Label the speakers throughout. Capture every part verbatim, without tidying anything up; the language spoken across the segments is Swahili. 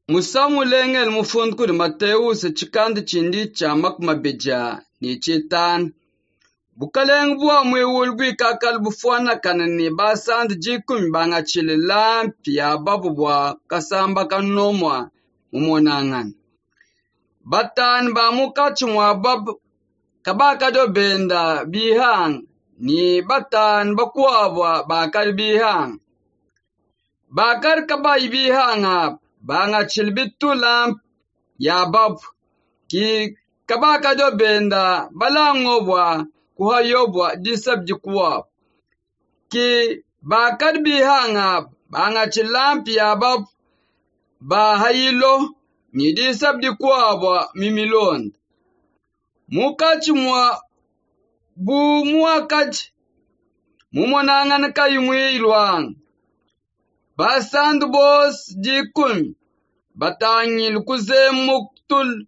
Speaker 1: Musamu lengel mufund kud Mateus chikandi chindi cha makmabeja ni chitan. Bukaleng bua mwe wulgui kakal bufuana kanani basand jikum banga chililam pia babu bua kasamba kanomwa mumonangan. Batan ba muka chumwa bab kabaka do benda bihang ni batan bakuabwa bakar bihang. Bakar kabai bihang ap banga chilbitu lamp ya bab ki kabaka do benda balangobwa kuhayobwa disab jikuwa ki bakar bihanga banga chilamp ya bab ba hayilo ni disab jikuwa mimilon mukachi mwa bu muakachi mumonangan kayumwe ilwang Basand bos jikun batangil kuze muktul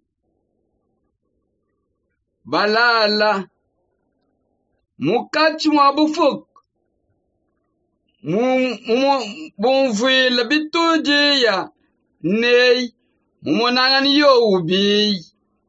Speaker 1: balala mukach mabufuk mumfil bituje ya nei mumonangan yo ubi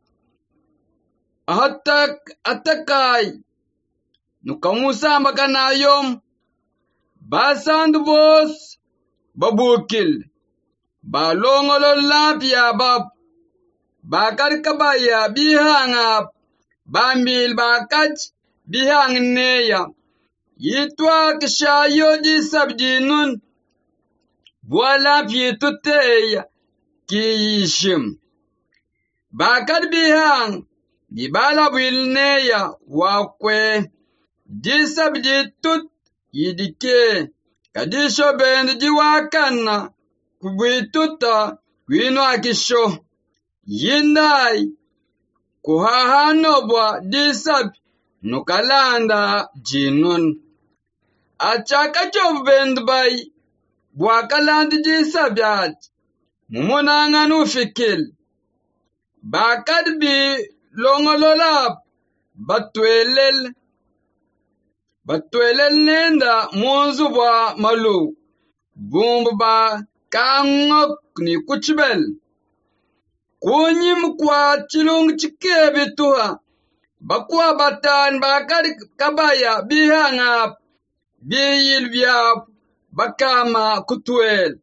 Speaker 1: atak atakai nukamusa makanayom basand bos babukil balongolo lapia bab bakar kabaya bihanga bambil bakach bihang neya yitwa kishayo di sabjinun buala pietuteya kiyishim bakar bihang dibala wilneya wakwe di sabjitut yidike Kadisho bend jiwakana kubituta wino akisho yindai kuhahanobwa disab nukalanda jinun achaka chob bend bay bwakalanda disab yat mumonangan ufikil bakad bi longololap batwelel Batwelel nenda munzu bwa malu bumbu ba kangok ni kuchbel kunyim kwa chilung chikebe tuha bakwa batan bakar kabaya bihanga biyil biya bakama kutwel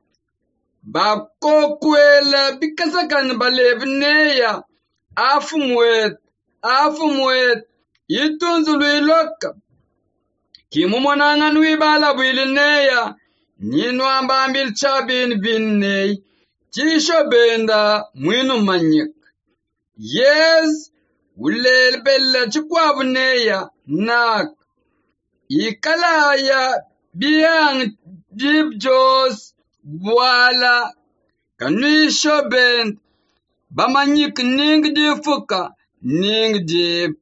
Speaker 1: bakokwel bikasakan balebneya afumwet afumwet yitunzulwiloka Kimumonangan wibala bilineya, ninwa mbambil chabin binne, chisho benda mwinu manyik. Yes, ulel bella chikwabuneya, nak. Ikalaya biyang dib jos, buala, kanisho bend, bamanyik ning difuka, ning dib.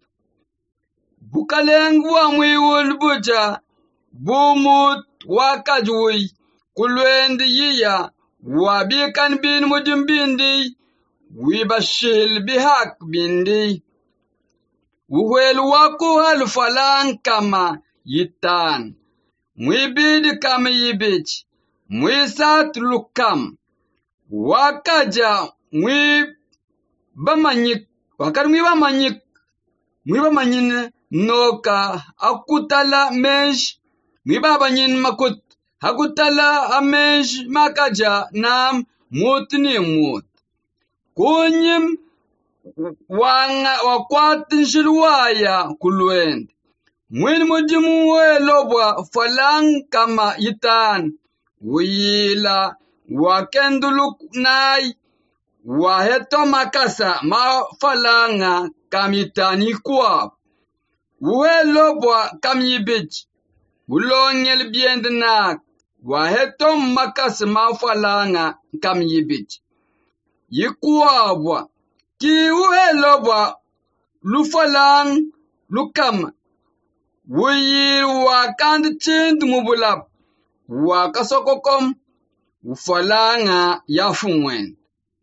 Speaker 1: Bukaleng bua mwiwul buja, bumut wakajui, kulwendi yiya, wabikan bin mujum bindi, wibashil bihak bindi. Uwel waku halfalang kama yitan, mwibidi kama yibich, mwisat lukam, wakaja mwib bamanyik, wakar mwibamanyik, mwibamanyine, Noka akutala mesh mibaba nyin makut hakutala amesh makaja nam mutni mut kunyim wanga wakwatin shilwaya kulwend mwin mujimu welobwa falang kama yitan wiyila wakenduluk nai waheto makasa ma falanga kamitani kwa Uwelobwa kamyibich, ulongel biendenak, wahetom makas mafalanga kamyibich. Yikuabwa, ki uwelobwa, lufalang, lukam, wuyi wakand chind mubulap, wakasokokom, ufalanga yafungwen.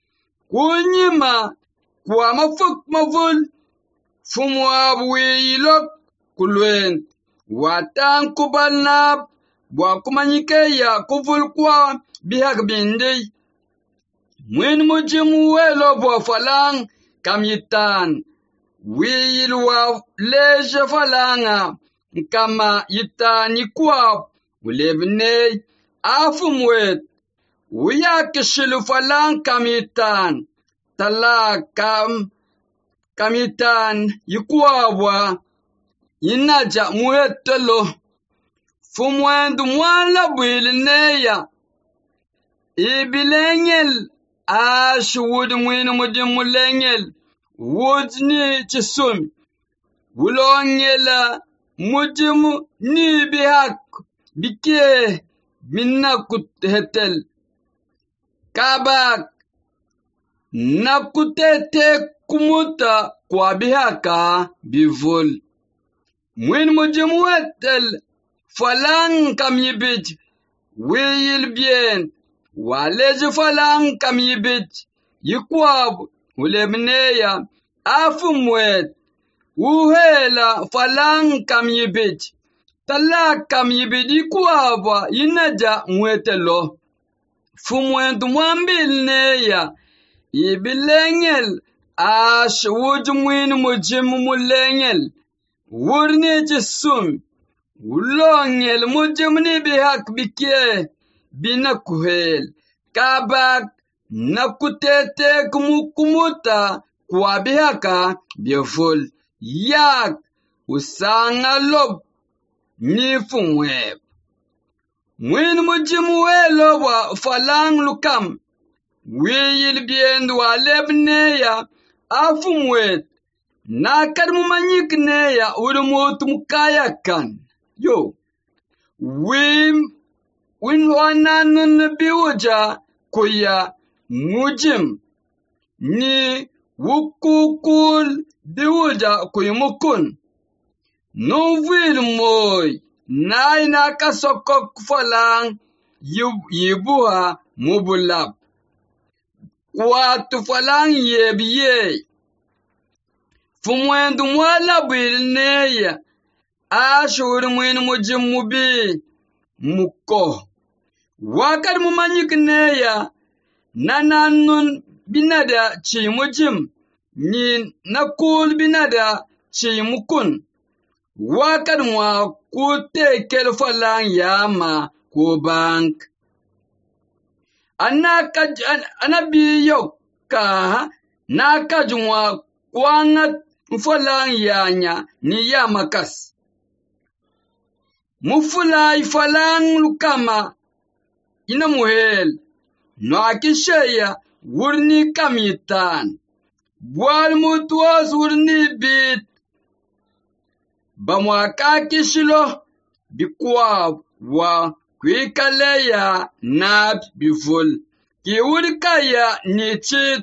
Speaker 1: Kunyima, kwa mafuk mavul, Fumwa wiyilok kulwen watan kubalnab bwa kumanyike ya kuvul kwa bihak bindi Mwin mujimu welo bo falang kamyitan. Wil wa leje falanga kama yitani kwa ulebne afumwet. Uya kishilu falang kamyitan. Tala kam kamitan yikuawa inaja muetelo fumwendu mwala bwilineya ibilengel ash wud mwinu mudimulengel wudni chisum wulongela mudimu ni bihak bike minakut hetel kabak nakutete kumuta kwa bihaka bivul. Mwin mujimu wetel falang kam yibit wiyil bien waleji falang kam yibit yikwab ulebneya afumwet uhela falang kam yibit tala kam yibit yikwaba yinaja mwetelo fumwentu mwambil neya ibilengel ash wud mwin mujimu mulengel wurni jisum wulongel mujimu ni bihak bike binakuhel kabak nakutete kumukumuta kwa bihaka bioful yak usanga lob ni fumweb mwin mujimu welo wa falang lukam wiyil bien wa lebneya afumwet nakad mumanyik neya urumut mukayakan yo wim win wananun biuja kuya mujim ni wukukul biuja kuyumukun novil moy nay nakasokok falang yibuha mubulab watu falang yebiye fumwendu mwala bilneya ashur mwin mujimubi muko wakad mumanyik neya nananun binada chi mujim ni nakul binada chi mukun wakad mwa kute kel falang yama ko bank anaka anabiyo ka naka jumwa kwangat mfalang yanya ni yamakas mufulai falang lukama ina muhel no akisheya wurni kamitan bwal mutwas wurni bit bamwaka kishilo bikwa wa kwikaleya nab biful ki wurkaya ni chit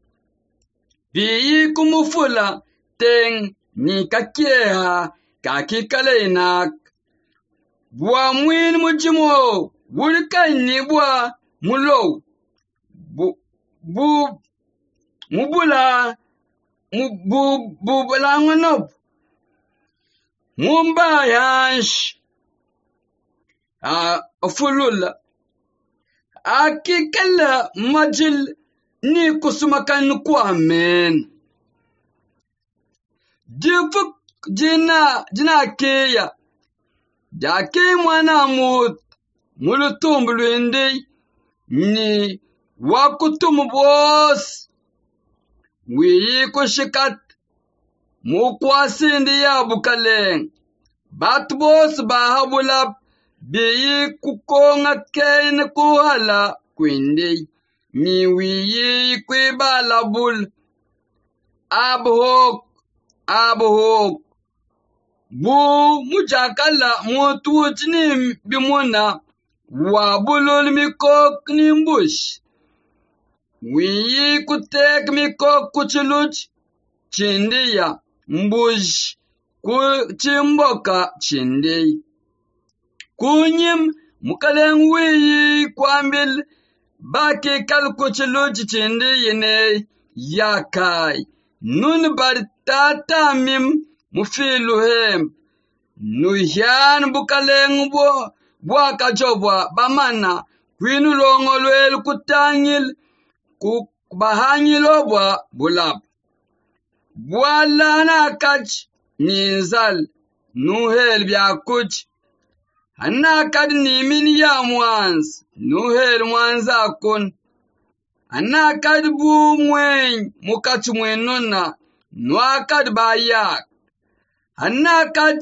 Speaker 1: bi kumufula teng ni kakieha kakikalenak bwa mwin mujimo wurkai ni bwa mulo bu bu mubula bu bu bulangonob mumba yansh a fulula akikala majil ni kusumakan kwamen Jifuk jina jina keya jake mwana mut mulutumbulwende ni wakutumu bos wiyi kushikat mukwasindi ya bukaleng bat bos bahabulap biyi kukonga kein kuhala kwindi ni wiyi kwibalabul abhok abhok bu mujakala mutuchini bimuna wabulul mikok nimbush wiyi kutek mikok kuchiluch chindiya mbush kuchimboka chindi kunyim mukaleng wiyi kwambil baki kal kuchiluch chindi yine yakai nun bartata mim mufilu hem nuhyan bukaleng bo bwaka jobwa bamana kwinu longolwel kutangil ku bahanyilo bwa bulap. Bwala na kach ninzal nuhel bya kuch. Anna kad ni min ya mwans nuhel mwanza kun. Anna kad bu mwen mukat mwenuna nwa kad bayak. Anna kach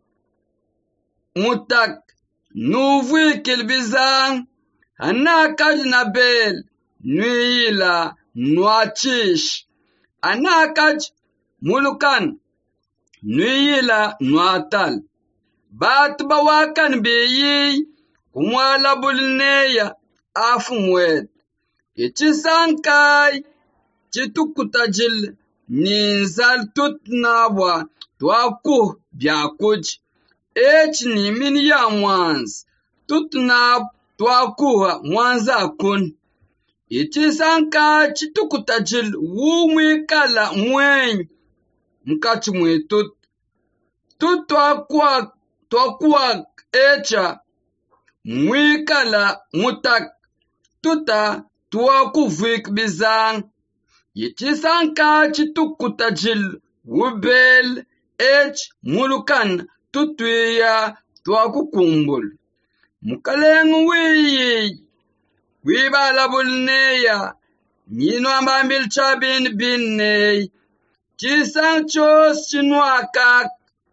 Speaker 1: mutak nuvwi kilbizang. Anna kad nabel nuila nwachish. Anna kach mulukan nuila nwatal. Bat bawakan beyi kumwala bulneya afumwet. Ichisankai chitukutajil ninzal tutnabwa twaku byakuj. Ech ni min ya mwans tutnab twakuha mwanza kun. Ichisankai chitukutajil wumwi kala mwen mkachumwe tut. Tut twakuak twakuak echa mwikala mutak tuta twakuvik bizang. Yichisanka chitukutajil wubel ech mulukan tutuya twakukumbul. Mukaleng wiyi wibala bulneya nino ambambil chabin binney. Chisang chos chinwakak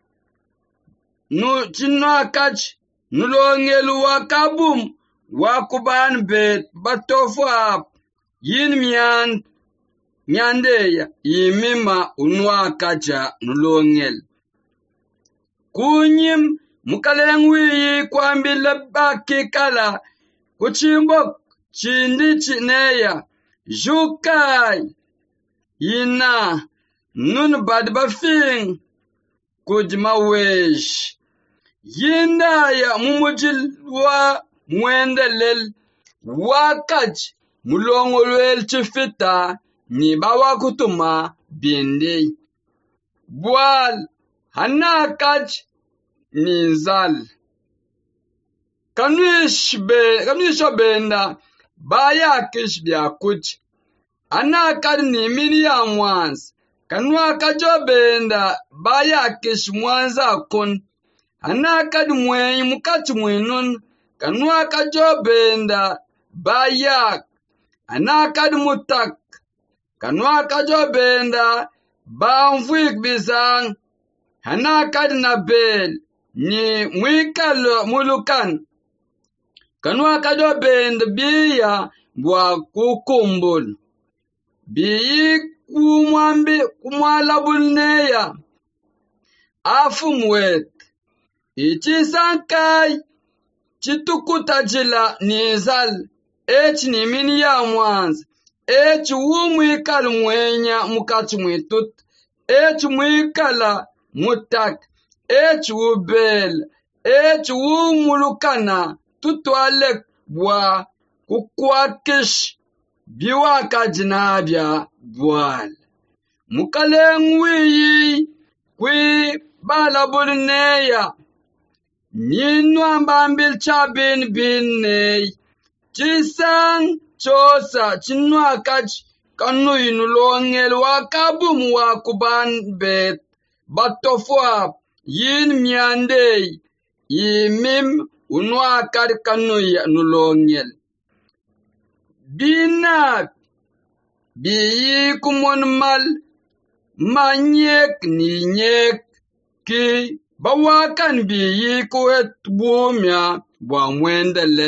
Speaker 1: nu chinwakach nulongelu wakabum wakuban bet batofap yin mian miandeya yimima unwakaja nulongel. Kunyim mukaleng wiyi kwambila bakikala kuchimbok chindi chineya jukai yina nun bad bafing kujma wesh. Yinda ya mumujil wa mwendelel wakaj mulongolwel chifita ni bawa kutuma bindi. Bwal hana kaj ninzal. Kanwish be kanwisha benda baya kish byakuj. Ana kad ni mini ya mwans. Kanwa kajo benda baya kish mwanza kun. Ana kad mwen mukach mwenun. Kanwa kajo benda bayak. Ana kad mutak. Kanwa kajo benda bamvik bizang. Ana kad nabel ni mwikalo mulukan. Kanwa kajo benda biya bwa kukumbul. Biyi kumwambi kumwala bulneya afumwet. Ichisankai chitukutajila nizal ech ni mini ya mwans. Ech wumwikal mwenya mukach mwitut. Ech mwikala mutak. Ech wubel. Ech wumulukana tutwalek bwa kukwakish biwaka jinabya bwal. Mukaleng wiyi kwi bala bulneya ninu ambambil chabin binney. Chisang chosa chinwa kach kanu inulongel wakabum wakuban bet batofwap yin miandey yimim unwa kad kanu nulongel. Binak biyi kumon mal manyek ni nyek ki bawakan biyi kuet bumya bwa mwendele.